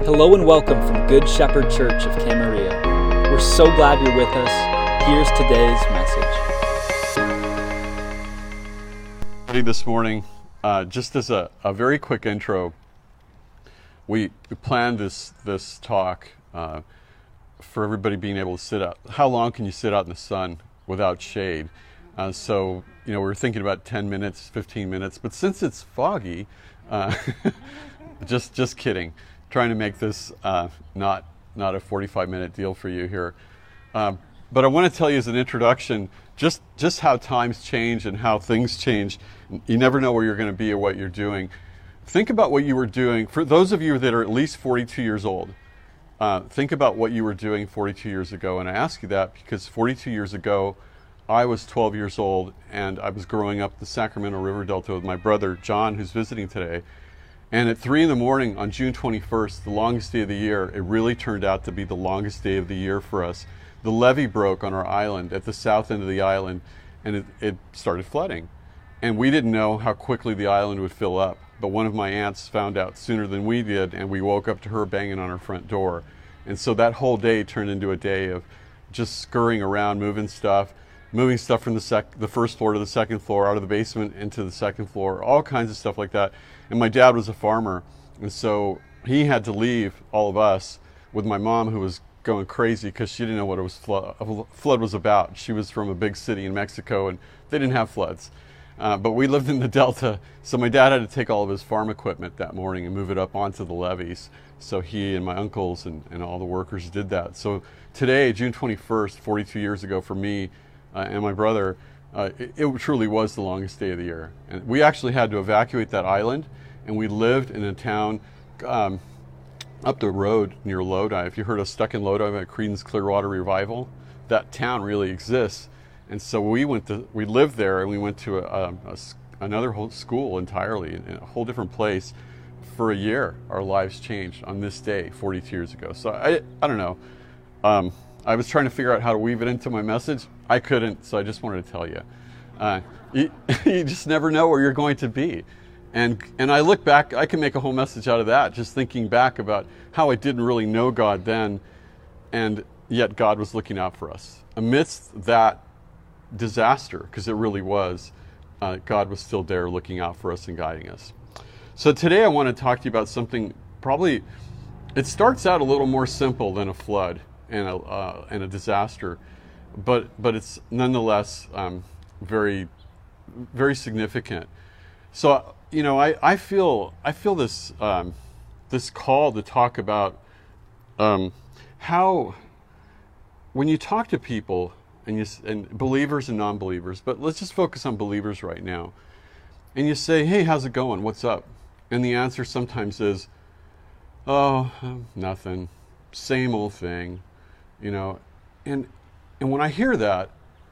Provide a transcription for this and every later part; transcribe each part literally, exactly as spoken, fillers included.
Hello and welcome from Good Shepherd Church of Camarillo. We're so glad you're with us. Here's today's message. This morning, uh, just as a, a very quick intro, we, we planned this this talk uh, for everybody being able to sit out. How long can you sit out in the sun without shade? Uh, so, you know, we were thinking about ten minutes, fifteen minutes, but since it's foggy, uh, just just kidding. Trying to make this uh, not not a forty-five minute deal for you here. Um, but I want to tell you as an introduction, just, just how times change and how things change. You never know where you're going to be or what you're doing. Think about what you were doing. For those of you that are at least forty-two years old, uh, think about what you were doing forty-two years ago. And I ask you that because forty-two years ago, I was twelve years old and I was growing up the Sacramento River Delta with my brother, John, who's visiting today. And at three in the morning on June twenty-first, the longest day of the year, it really turned out to be the longest day of the year for us. The levee broke on our island, at the south end of the island, and it, it started flooding. And we didn't know how quickly the island would fill up. But one of my aunts found out sooner than we did, and we woke up to her banging on our front door. And so that whole day turned into a day of just scurrying around, moving stuff, moving stuff from the sec- the first floor to the second floor, out of the basement into the second floor, all kinds of stuff like that. And my dad was a farmer, and so he had to leave all of us with my mom, who was going crazy because she didn't know what it was flood, flood was about. She was from a big city in Mexico, and they didn't have floods. Uh, but we lived in the Delta, so my dad had to take all of his farm equipment that morning and move it up onto the levees. So he and my uncles and, and all the workers did that. So today, June twenty-first, forty-two years ago for me uh, and my brother, uh, it, it truly was the longest day of the year. And we actually had to evacuate that island, and we lived in a town um, up the road near Lodi. If you heard of Stuck in Lodi by Creedence Clearwater Revival, that town really exists. And so we went to, we lived there, and we went to a, a, a, another whole school entirely, in a whole different place for a year. Our lives changed on this day, forty-two years ago. So I, I don't know. Um, I was trying to figure out how to weave it into my message. I couldn't, so I just wanted to tell you. Uh, you, you just never know where you're going to be. And and I look back, I can make a whole message out of that, just thinking back about how I didn't really know God then, and yet God was looking out for us. Amidst that disaster, because it really was, uh, God was still there looking out for us and guiding us. So today I want to talk to you about something probably, it starts out a little more simple than a flood and a, uh, and a disaster, but but it's nonetheless um, very, very significant. So, you know, I, I feel I feel this um, this call to talk about um, how when you talk to people and you and believers and non-believers, but let's just focus on believers right now, and you say, "Hey, how's it going? What's up?" And the answer sometimes is, "Oh, nothing, same old thing," you know, and and when I hear that,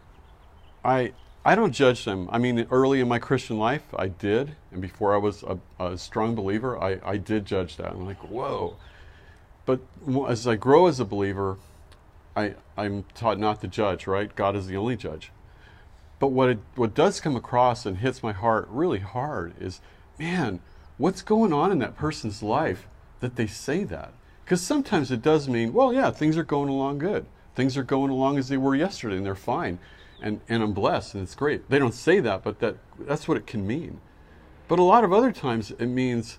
I. I don't judge them. I mean, early in my Christian life, I did. And before I was a, a strong believer, I, I did judge that. I'm like, whoa. But as I grow as a believer, I, I'm taught not to judge, right? God is the only judge. But what it, what does come across and hits my heart really hard is, man, what's going on in that person's life that they say that? Because sometimes it does mean, well, yeah, things are going along good. Things are going along as they were yesterday, and they're fine. And, and I'm blessed, and it's great. They don't say that, but that that's what it can mean. But a lot of other times it means,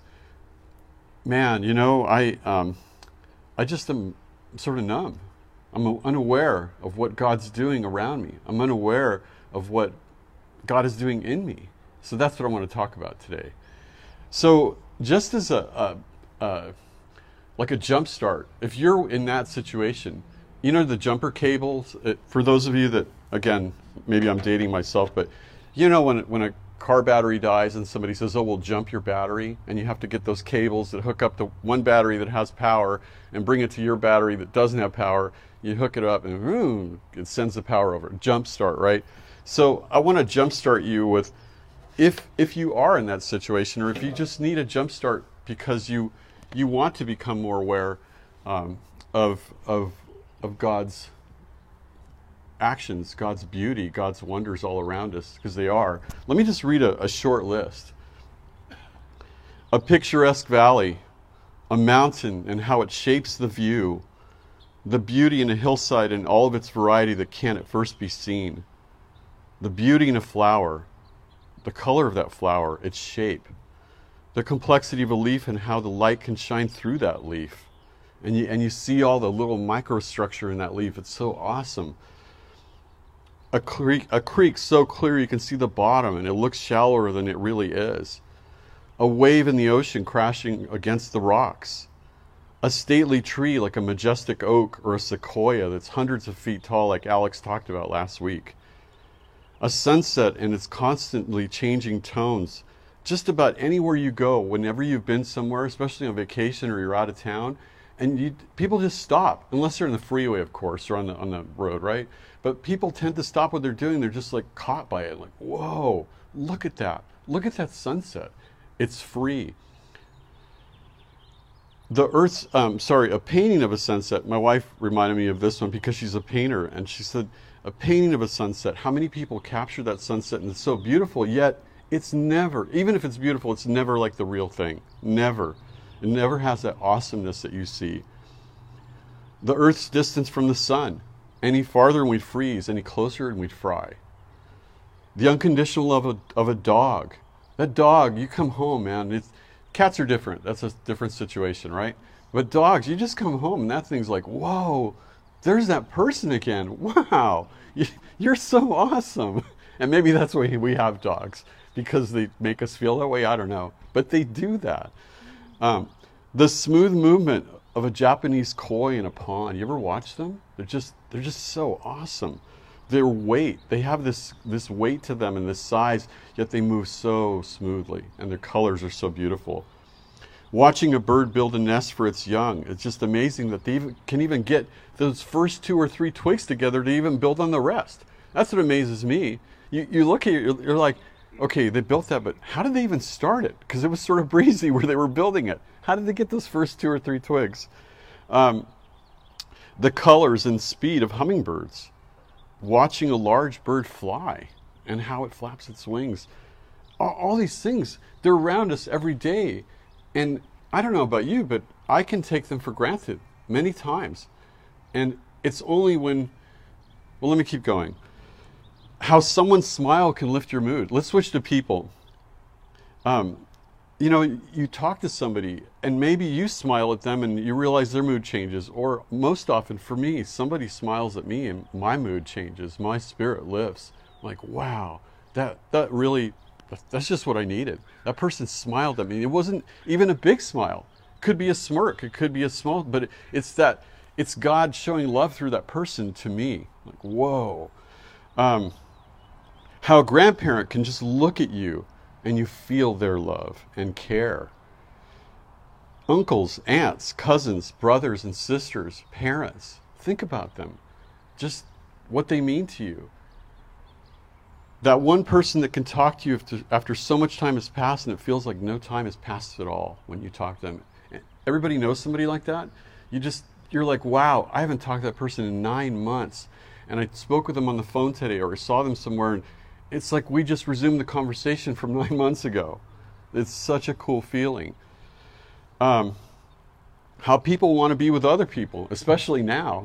man, you know, I um, I just am sort of numb. I'm unaware of what God's doing around me. I'm unaware of what God is doing in me. So that's what I want to talk about today. So just as a, a, a like a jump start, if you're in that situation, you know the jumper cables, it, for those of you that, again, maybe I'm dating myself, but you know when when a car battery dies and somebody says, oh, we'll jump your battery, and you have to get those cables that hook up to one battery that has power and bring it to your battery that doesn't have power. You hook it up and boom, it sends the power over. Jump start, right? So I want to jump start you with, if if you are in that situation, or if you just need a jump start because you you want to become more aware um, of of of God's actions, God's beauty, God's wonders all around us, because they are. Let me just read a, a short list. A picturesque valley a mountain and how it shapes the view, the beauty in a hillside in all of its variety that can't at first be seen, the beauty in a flower, the color of that flower, its shape, the complexity of a leaf and how the light can shine through that leaf. And you, and you see all the little microstructure in that leaf. It's so awesome. A creek, a creek so clear you can see the bottom and it looks shallower than it really is. A wave in the ocean crashing against the rocks. A stately tree like a majestic oak or a sequoia that's hundreds of feet tall like Alex talked about last week. A sunset and its constantly changing tones. Just about anywhere you go, whenever you've been somewhere, especially on vacation or you're out of town, and you, people just stop, unless they're in the freeway, of course, or on the, on the road, right? But people tend to stop what they're doing. They're just like caught by it. Like, whoa, look at that. Look at that sunset. It's free. The Earth's, um, sorry, a painting of a sunset. My wife reminded me of this one because she's a painter. And she said, a painting of a sunset. How many people capture that sunset and it's so beautiful, yet it's never, even if it's beautiful, it's never like the real thing. Never. It never has that awesomeness that you see. The Earth's distance from the sun. Any farther and we'd freeze, any closer and we'd fry. The unconditional love of a, of a dog. That dog, you come home, man. It's, cats are different. That's a different situation, right? But dogs, you just come home and that thing's like, whoa, there's that person again. Wow, you, you're so awesome. And maybe that's why we have dogs, because they make us feel that way. I don't know. But they do that. Um, the smooth movement of a Japanese koi in a pond. You ever watch them? They're just they're just so awesome. Their weight, they have this this weight to them and this size, yet they move so smoothly, and their colors are so beautiful. Watching a bird build a nest for its young, it's just amazing that they even, can even get those first two or three twigs together to even build on the rest. That's what amazes me. You you look at it, you're, you're like, okay, they built that, but how did they even start it? Because it was sort of breezy where they were building it. How did they get those first two or three twigs? Um, the colors and speed of hummingbirds. Watching a large bird fly and how it flaps its wings. All, all these things, they're around us every day. And I don't know about you, but I can take them for granted many times. And it's only when, well, let me keep going. How someone's smile can lift your mood. Let's switch to people. Um, you know, you talk to somebody and maybe you smile at them and you realize their mood changes. Or most often for me, somebody smiles at me and my mood changes. My spirit lifts. I'm like, wow, that, that really, that's just what I needed. That person smiled at me. It wasn't even a big smile. It could be a smirk. It could be a small, but it's that, it's God showing love through that person to me. Like, whoa. Um, how a grandparent can just look at you and you feel their love and care. Uncles, aunts, cousins, brothers and sisters, parents. Think about them. Just what they mean to you. That one person that can talk to you after, after so much time has passed and it feels like no time has passed at all when you talk to them. Everybody knows somebody like that. You just, you're like, wow, I haven't talked to that person in nine months. And I spoke with them on the phone today or I saw them somewhere and it's like we just resumed the conversation from nine months ago. It's such a cool feeling. Um, how people want to be with other people, especially now.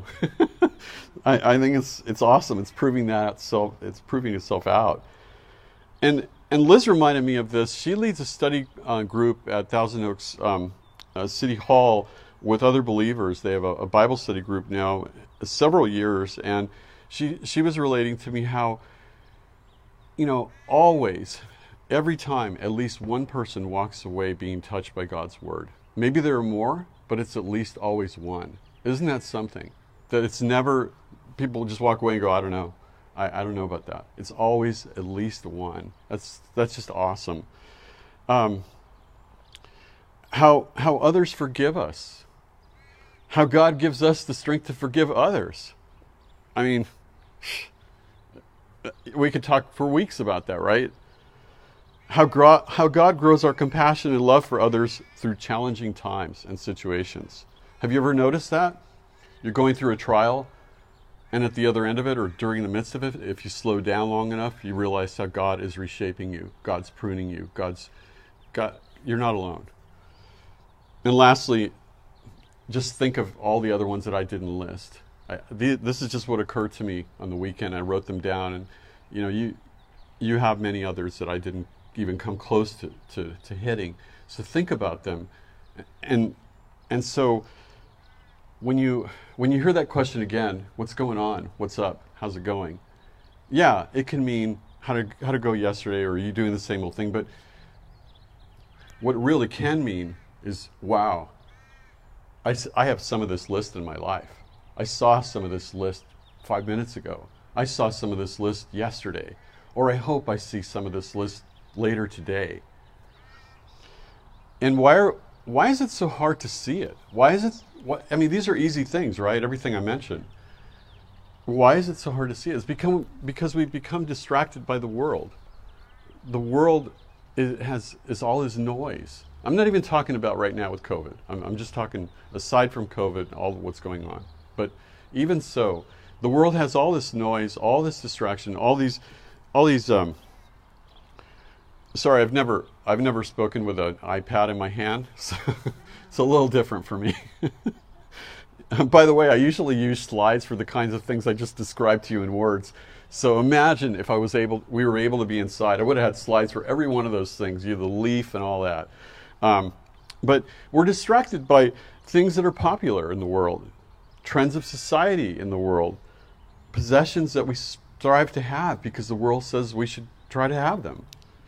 I, I think it's it's awesome. It's proving that itself. It's proving itself out. And and Liz reminded me of this. She leads a study uh, group at Thousand Oaks um, uh, City Hall with other believers. They have a, a Bible study group now, several years, and she she was relating to me how, you know, always, every time, at least one person walks away being touched by God's word. Maybe there are more, but it's at least always one. Isn't that something? That it's never, people just walk away and go, I don't know. I, I don't know about that. It's always at least one. That's that's just awesome. Um, how how others forgive us. How God gives us the strength to forgive others. I mean, we could talk for weeks about that, right? How, gro- how God grows our compassion and love for others through challenging times and situations. Have you ever noticed that? You're going through a trial, and at the other end of it, or during the midst of it, if you slow down long enough, you realize how God is reshaping you. God's pruning you. God's, God, you're not alone. And lastly, just think of all the other ones that I didn't list. I, the, this is just what occurred to me on the weekend. I wrote them down, and you know, you you have many others that I didn't even come close to, to, to hitting. So think about them, and and so when you when you hear that question again, what's going on? What's up? How's it going? Yeah, it can mean how to how to go yesterday, or are you doing the same old thing? But what it really can mean is, wow, I, I have some of this list in my life. I saw some of this list five minutes ago. I saw some of this list yesterday, or I hope I see some of this list later today. And why are why is it so hard to see it? Why is it? What, I mean, these are easy things, right? Everything I mentioned. Why is it so hard to see it? It's become because we've become distracted by the world. The world is, has is all is noise. I'm not even talking about right now with COVID. I'm, I'm just talking aside from COVID, all of what's going on. But even so, the world has all this noise, all this distraction, all these, all these. Um, sorry, I've never, I've never spoken with an iPad in my hand, so it's a little different for me. By the way, I usually use slides for the kinds of things I just described to you in words. So imagine if I was able, we were able to be inside. I would have had slides for every one of those things, you know, the leaf and all that. Um, but we're distracted by things that are popular in the world, trends of society in the world, possessions that we strive to have because the world says we should try to have them,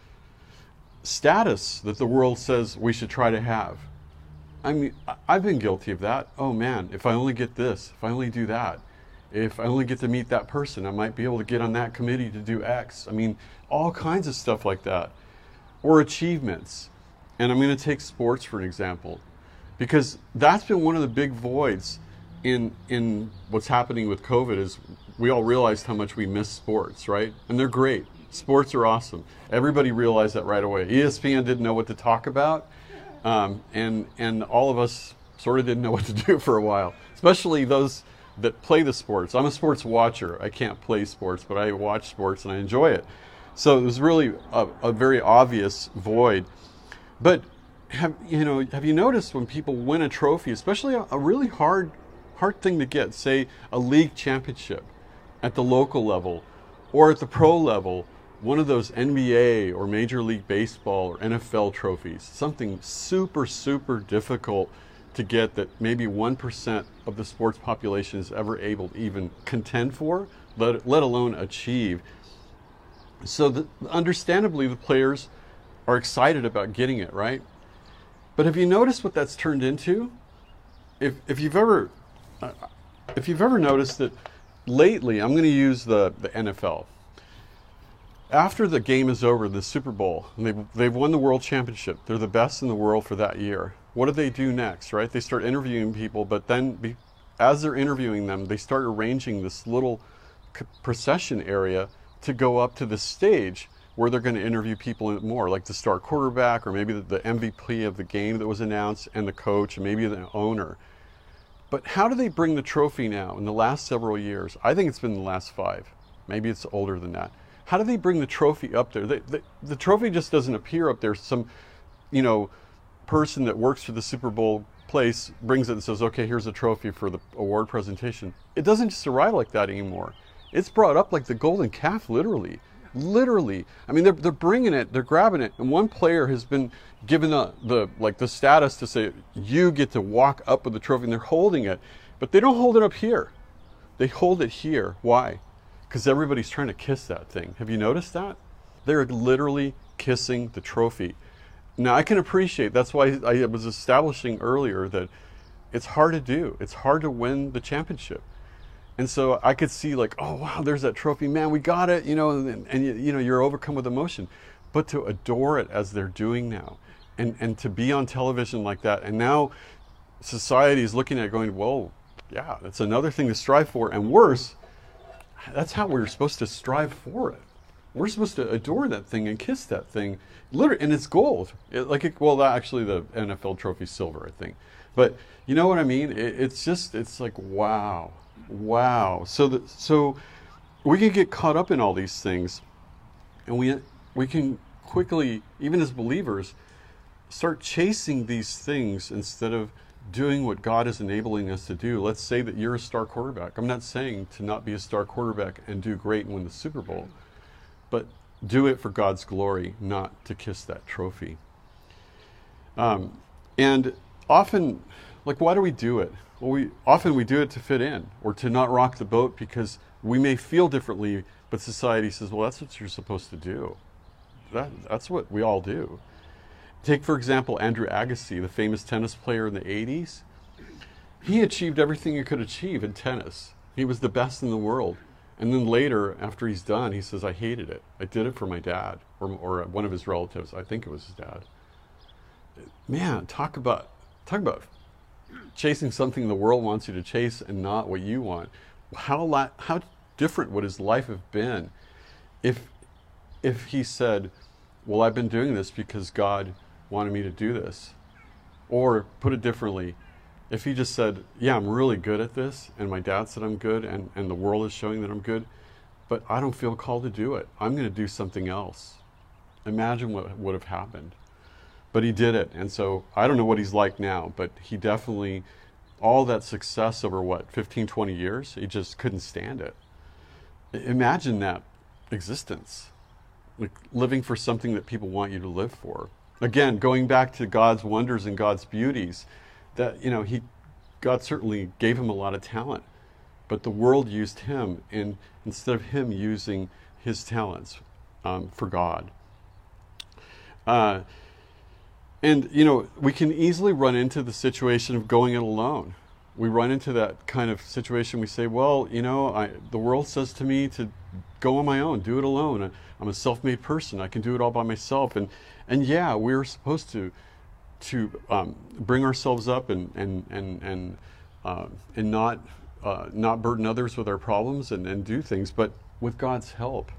status that the world says we should try to have. I mean, I've been guilty of that. Oh man, if I only get this, if I only do that, if I only get to meet that person, I might be able to get on that committee to do X. I mean, all kinds of stuff like that. Or achievements. And I'm going to take sports for an example, because that's been one of the big voids in in what's happening with COVID is we all realized how much we miss sports, right? And they're great. Sports are awesome. Everybody realized that right away. E S P N didn't know what to talk about. Um, and and all of us sort of didn't know what to do for a while, especially those that play the sports. I'm a sports watcher. I can't play sports, but I watch sports and I enjoy it. So it was really a, a very obvious void. But have you know have you noticed when people win a trophy, especially a, a really hard hard thing to get, say a league championship at the local level or at the pro level, one of those N B A or Major League Baseball or N F L trophies, something super, super difficult to get that maybe one percent of the sports population is ever able to even contend for, let, let alone achieve. So the, understandably, the players are excited about getting it, right? But have you noticed what that's turned into? If, if you've ever, uh, if you've ever noticed that lately, I'm going to use the, the N F L. After the game is over, the Super Bowl, and they've, they've won the world championship. They're the best in the world for that year. What do they do next, right? They start interviewing people, but then be, as they're interviewing them, they start arranging this little procession area to go up to the stage where they're going to interview people more, like the star quarterback, or maybe the, the M V P of the game that was announced, and the coach, and maybe the owner. But how do they bring the trophy now in the last several years? I think it's been the last five. Maybe it's older than that. How do they bring the trophy up there? They, they, the trophy just doesn't appear up there. Some, you know, person that works for the Super Bowl place brings it and says, okay, here's a trophy for the award presentation. It doesn't just arrive like that anymore. It's brought up like the golden calf, literally. Literally. I mean, they're, they're bringing it, they're grabbing it, and one player has been given the, the, like the status to say, you get to walk up with the trophy, and they're holding it. But they don't hold it up here. They hold it here. Why? Because everybody's trying to kiss that thing. Have you noticed that? They're literally kissing the trophy. Now, I can appreciate, that's why I was establishing earlier that it's hard to do. It's hard to win the championship. And so I could see like, oh, wow, there's that trophy. Man, we got it, you know, and, and you, you know, you're overcome with emotion. But to adore it as they're doing now, and, and to be on television like that, and now society is looking at it going, whoa, yeah, that's another thing to strive for. And worse, that's how we're supposed to strive for it. We're supposed to adore that thing and kiss that thing, literally, and it's gold. It, like, it, well, actually, the N F L trophy's silver, I think. But you know what I mean? It, it's just, it's like, wow, wow. So, the, so we can get caught up in all these things, and we we can quickly, even as believers, start chasing these things instead of doing what God is enabling us to do. Let's say that you're a star quarterback. I'm not saying to not be a star quarterback and do great and win the Super Bowl, but do it for God's glory, not to kiss that trophy. Um, and often, like, why do we do it? Well, we often we do it to fit in or to not rock the boat because we may feel differently, but society says, well, that's what you're supposed to do. That, that's what we all do. Take, for example, Andrew Agassi, the famous tennis player in the eighties. He achieved everything he could achieve in tennis. He was the best in the world. And then later, after he's done, he says, I hated it. I did it for my dad or, or one of his relatives. I think it was his dad. Man, talk about talk about chasing something the world wants you to chase and not what you want. How la- how different would his life have been if if he said, well, I've been doing this because God wanted me to do this? Or put it differently, if he just said, yeah, I'm really good at this, and my dad said I'm good, and, and the world is showing that I'm good, but I don't feel called to do it. I'm going to do something else. Imagine what would have happened. But he did it, and so I don't know what he's like now, but he definitely, all that success over what, fifteen, twenty years, he just couldn't stand it. Imagine that existence, like living for something that people want you to live for. Again, going back to God's wonders and God's beauties, that, you know, he, God certainly gave him a lot of talent, but the world used him in, instead of him using his talents um, for God. Uh, and, you know, we can easily run into the situation of going it alone. We run into that kind of situation. We say, well, you know, I, the world says to me to go on my own, do it alone. I'm a self-made person. I can do it all by myself. And, and yeah, we're supposed to to um, bring ourselves up and and and and uh, and not uh, not burden others with our problems and, and do things, but with God's help.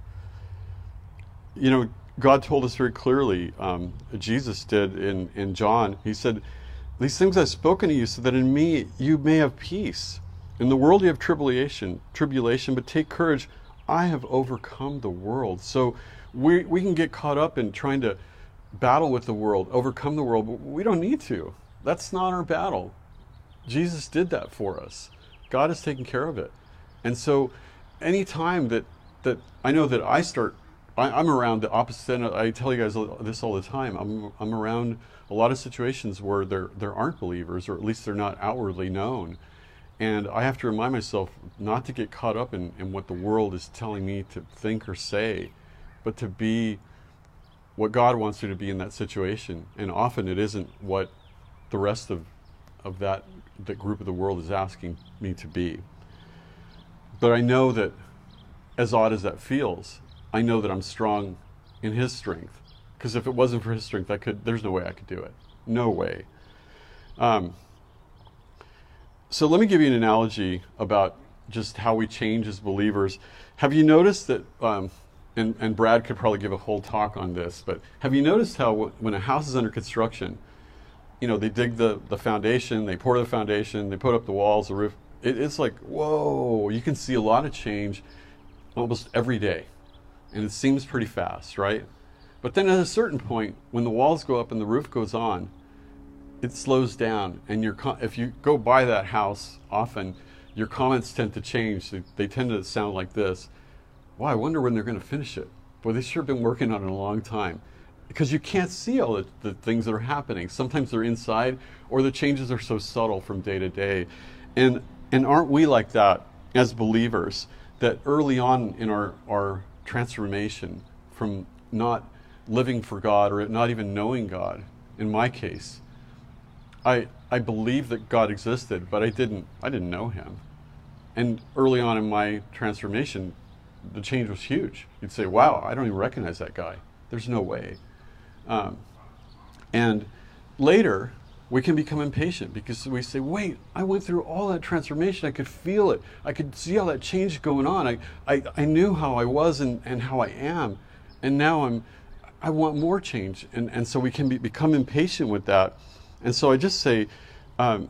You know, God told us very clearly. Um, Jesus did in in John. He said, "These things I've spoken to you, so that in me you may have peace. In the world you have tribulation, tribulation, but take courage. I have overcome the world." So we we can get caught up in trying to battle with the world, overcome the world, but we don't need to. That's not our battle. Jesus did that for us. God has taken care of it. And so any time that, that I know that I start, I, I'm around the opposite end. I tell you guys this all the time. I'm, I'm around a lot of situations where there, there aren't believers, or at least they're not outwardly known. And I have to remind myself not to get caught up in, in what the world is telling me to think or say, but to be what God wants you to be in that situation. And often it isn't what the rest of, of that, that group of the world is asking me to be. But I know that, as odd as that feels, I know that I'm strong in his strength. Because if it wasn't for his strength, I could, there's no way I could do it. No way. Um, so let me give you an analogy about just how we change as believers. Have you noticed that, um, and, and Brad could probably give a whole talk on this, but have you noticed how w- when a house is under construction, you know, they dig the, the foundation, they pour the foundation, they put up the walls, the roof. It, it's like, whoa, you can see a lot of change almost every day. And it seems pretty fast, right? But then at a certain point, when the walls go up and the roof goes on, it slows down. And your com- if you go by that house often, your comments tend to change. They, they tend to sound like this. Wow, I wonder when they're going to finish it. Boy, they sure have been working on it a long time. Because you can't see all the, the things that are happening. Sometimes they're inside, or the changes are so subtle from day to day. And and aren't we like that as believers, that early on in our, our transformation from not living for God or not even knowing God, in my case, I I believed that God existed, but I didn't I didn't know him. And early on in my transformation, the change was huge. You'd say, wow, I don't even recognize that guy. There's no way. Um, and later, we can become impatient because we say, wait, I went through all that transformation. I could feel it. I could see all that change going on. I, I, I knew how I was and, and how I am. And now I'm, I want more change. And, and so we can be, become impatient with that. And so I just say, um,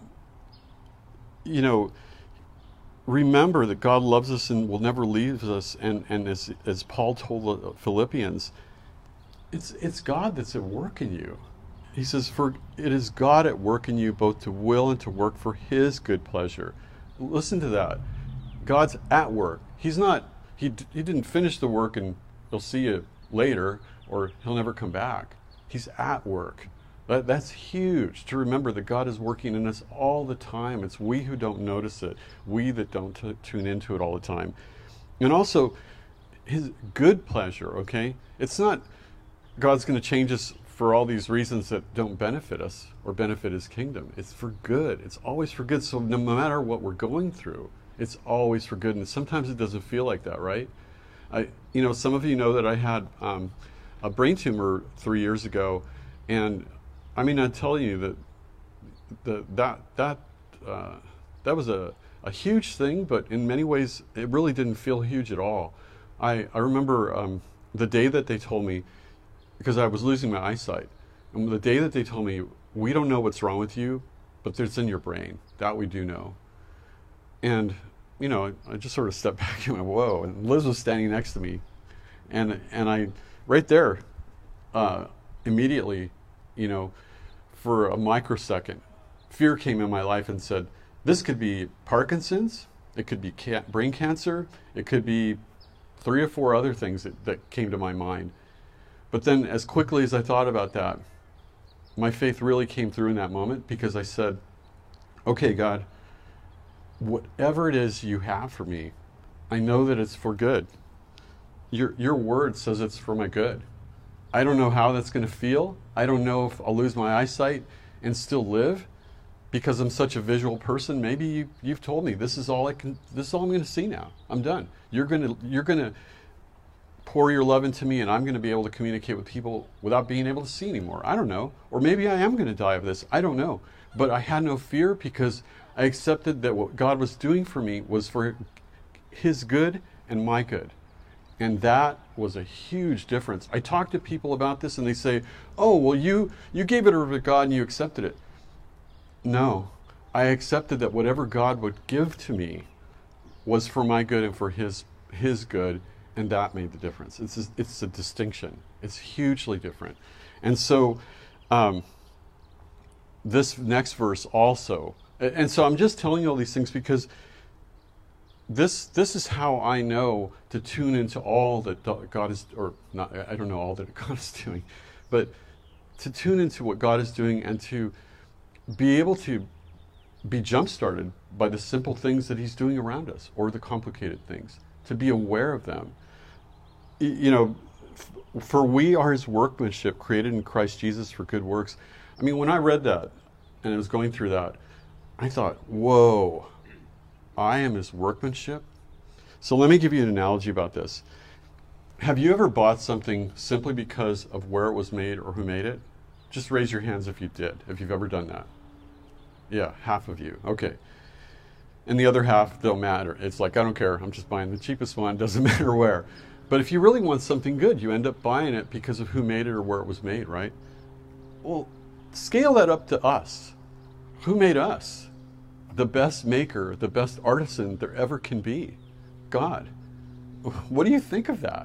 you know, remember that God loves us and will never leave us. And, and as, as Paul told the Philippians, it's, it's God that's at work in you. he says, for it is God at work in you both to will and to work for his good pleasure. Listen to that. God's at work. He's not, he, he didn't finish the work and he'll see you later or he'll never come back. He's at work. That, that's huge to remember that God is working in us all the time. It's we who don't notice it. We that don't t- tune into it all the time. And also, his good pleasure, okay? It's not God's going to change us for all these reasons that don't benefit us or benefit his kingdom. It's for good. It's always for good. So no matter what we're going through, it's always for good. And sometimes it doesn't feel like that, right? I, you know, some of you know that I had um, a brain tumor three years ago, and I mean, I tell you that the, that that uh, that was a, a huge thing, but in many ways, it really didn't feel huge at all. I, I remember um, the day that they told me, because I was losing my eyesight, and the day that they told me, we don't know what's wrong with you, but it's in your brain. That we do know. And, you know, I just sort of stepped back and went, whoa. And Liz was standing next to me. And, and I, right there, uh, immediately, you know, for a microsecond, fear came in my life and said, this could be Parkinson's, it could be ca- brain cancer, it could be three or four other things that, that came to my mind. But then as quickly as I thought about that, my faith really came through in that moment, because I said, okay, God, whatever it is you have for me, I know that it's for good. Your, your word says it's for my good. I don't know how that's going to feel. I don't know if I'll lose my eyesight and still live because I'm such a visual person. Maybe you, you've told me this is all I can. This is all I'm going to see now. I'm done. You're going to you're going to pour your love into me, and I'm going to be able to communicate with people without being able to see anymore. I don't know. Or maybe I am going to die of this. I don't know. But I had no fear because I accepted that what God was doing for me was for his good and my good. And that was a huge difference. I talk to people about this and they say, oh, well, you, you gave it over to God and you accepted it. No, I accepted that whatever God would give to me was for my good and for his, his good, and that made the difference. It's a, it's a distinction. It's hugely different. And so um, this next verse also, and so I'm just telling you all these things because This this is how I know to tune into all that God is, or not, I don't know all that God is doing, but to tune into what God is doing and to be able to be jump-started by the simple things that he's doing around us, or the complicated things, to be aware of them. You know, for we are his workmanship, created in Christ Jesus for good works. I mean, when I read that, and I was going through that, I thought, whoa, I am his workmanship. So let me give you an analogy about this. Have you ever bought something simply because of where it was made or who made it? Just raise your hands if you did, if you've ever done that. Yeah, half of you. Okay. And the other half don't matter. It's like, I don't care. I'm just buying the cheapest one. Doesn't matter where. But if you really want something good, you end up buying it because of who made it or where it was made, right? Well, scale that up to us. Who made us? The best maker, the best artisan there ever can be. God. What do you think of that?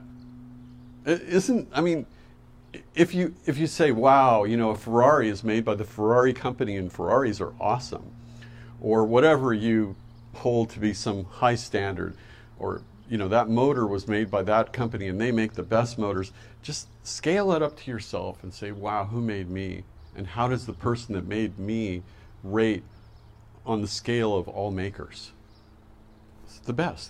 It isn't, I mean, if you if you say, wow, you know, a Ferrari is made by the Ferrari company and Ferraris are awesome, or whatever you hold to be some high standard, or, you know, that motor was made by that company and they make the best motors, just scale it up to yourself and say, wow, who made me? And how does the person that made me rate on the scale of all makers? It's the best.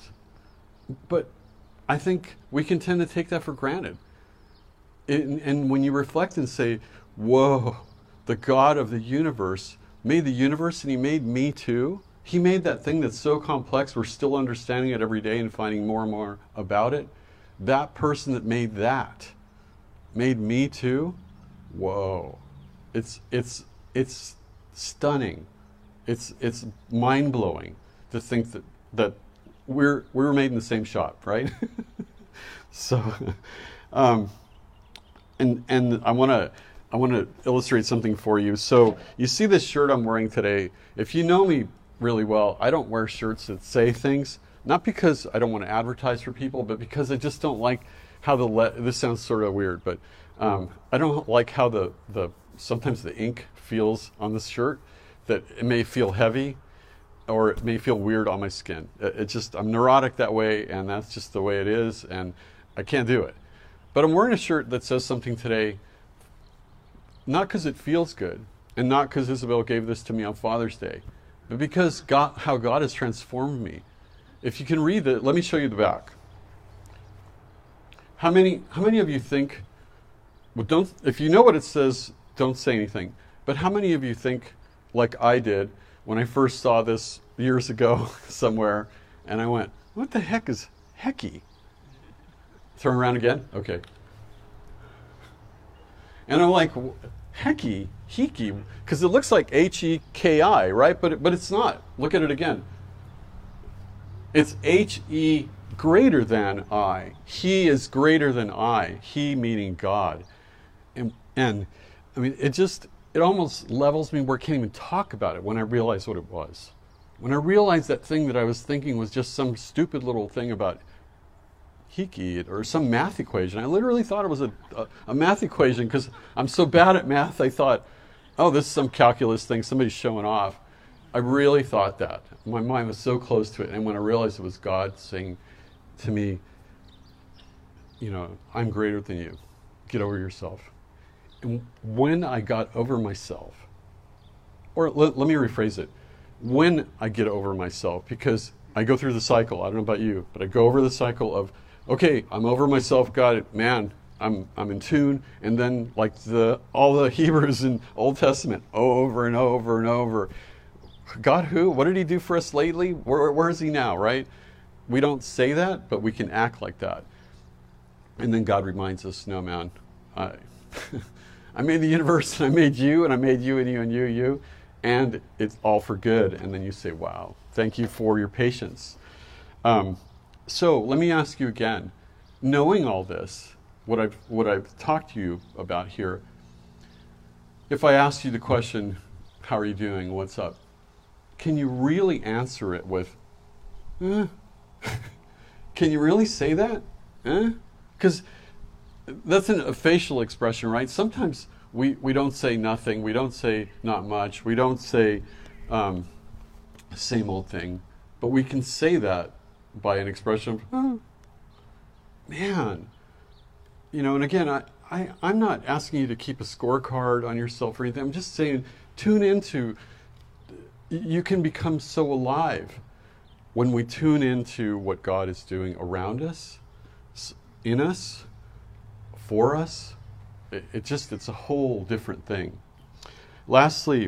But I think we can tend to take that for granted. It, and when you reflect and say, whoa, the God of the universe made the universe and he made me too. He made that thing that's so complex, we're still understanding it every day and finding more and more about it. That person that made that made me too. Whoa. It's, it's, it's stunning. It's it's mind-blowing to think that that we're we were made in the same shop, right? so, um, and and I want to I want to illustrate something for you. So you see this shirt I'm wearing today. If you know me really well, I don't wear shirts that say things, not because I don't want to advertise for people, but because I just don't like how the le- this sounds sort of weird, but um, I don't like how the the sometimes the ink feels on this shirt, that it may feel heavy or it may feel weird on my skin. It, it just, I'm neurotic that way, and that's just the way it is, and I can't do it. But I'm wearing a shirt that says something today, not because it feels good, and not because Isabel gave this to me on Father's Day, but because God, how God has transformed me. If you can read it, let me show you the back. How many, how many of you think, well, don't, if you know what it says, don't say anything. But how many of you think, like I did, when I first saw this years ago somewhere, and I went, what the heck is Hecky? Turn around again? Okay. And I'm like, Hecky, Heki, because it looks like H E K I, right? But, it, but it's not. Look at it again. It's H E greater than I. He is greater than I. He meaning God. And, and I mean, it just, it almost levels me where I can't even talk about it when I realize what it was. When I realized that thing that I was thinking was just some stupid little thing about Heki or some math equation. I literally thought it was a, a, a math equation because I'm so bad at math. I thought, oh, this is some calculus thing, somebody's showing off. I really thought that. My mind was so close to it. And when I realized it was God saying to me, you know, I'm greater than you. Get over yourself. And when I got over myself, or let, let me rephrase it, when I get over myself, because I go through the cycle, I don't know about you, but I go over the cycle of, okay, I'm over myself, God, man, I'm I'm in tune, and then like the all the Hebrews in Old Testament, over and over and over. God who? What did he do for us lately? Where, where is he now, right? We don't say that, but we can act like that. And then God reminds us, no, man, I, I made the universe, and I made you, and I made you, and you, and you, you, and it's all for good. And then you say, wow, thank you for your patience. Um, so let me ask you again, knowing all this, what I've, what I've talked to you about here, if I asked you the question, how are you doing, what's up? Can you really answer it with, eh? Can you really say that? Because eh? That's an, a facial expression, right? Sometimes we, we don't say nothing. We don't say not much. We don't say um, same old thing. But we can say that by an expression of, oh, man. You know, and again, I, I, I'm not asking you to keep a scorecard on yourself or anything. I'm just saying tune into, you can become so alive when we tune into what God is doing around us, in us, for us. It, it just, it's a whole different thing. Lastly,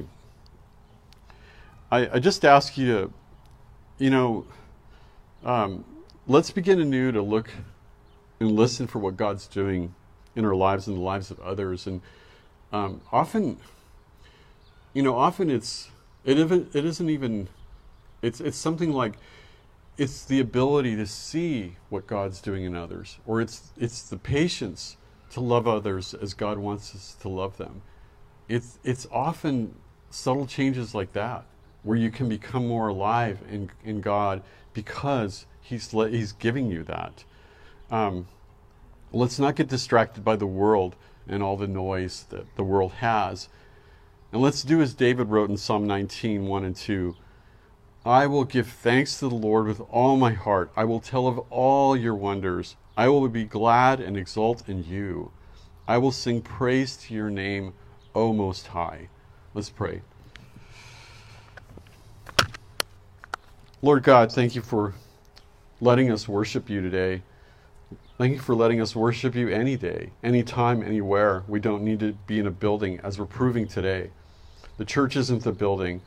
I, I just ask you to, you know, um, let's begin anew to look and listen for what God's doing in our lives and the lives of others. And um, often, you know, often it's, it, it isn't even, it's it's something like, it's the ability to see what God's doing in others, or it's it's the patience to love others as God wants us to love them. It's it's often subtle changes like that, where you can become more alive in, in God because He's He's giving you that. Um, let's not get distracted by the world and all the noise that the world has. And let's do as David wrote in Psalm nineteen, one and two. I will give thanks to the Lord with all my heart. I will tell of all your wonders. I will be glad and exult in you. I will sing praise to your name, O Most High. Let's pray. Lord God, thank you for letting us worship you today. Thank you for letting us worship you any day, anytime, anywhere. We don't need to be in a building, as we're proving today. The church isn't the building.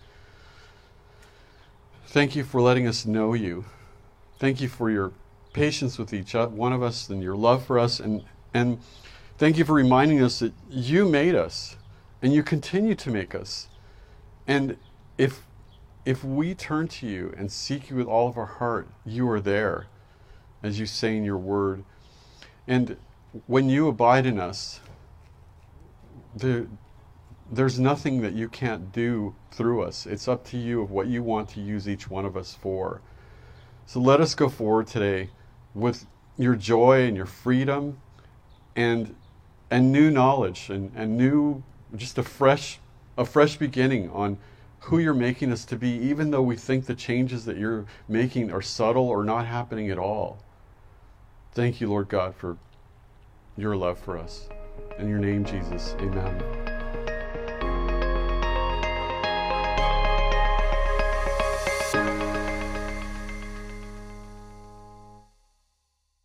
Thank you for letting us know you. Thank you for your patience with each one of us and your love for us. And, and thank you for reminding us that you made us and you continue to make us. And if, if we turn to you and seek you with all of our heart, you are there, as you say in your word. And when you abide in us, the, there's nothing that you can't do through us. It's up to you of what you want to use each one of us for. So let us go forward today with your joy and your freedom and and new knowledge and, and new just a fresh, a fresh beginning on who you're making us to be, even though we think the changes that you're making are subtle or not happening at all. Thank you, Lord God, for your love for us. In your name, Jesus, amen.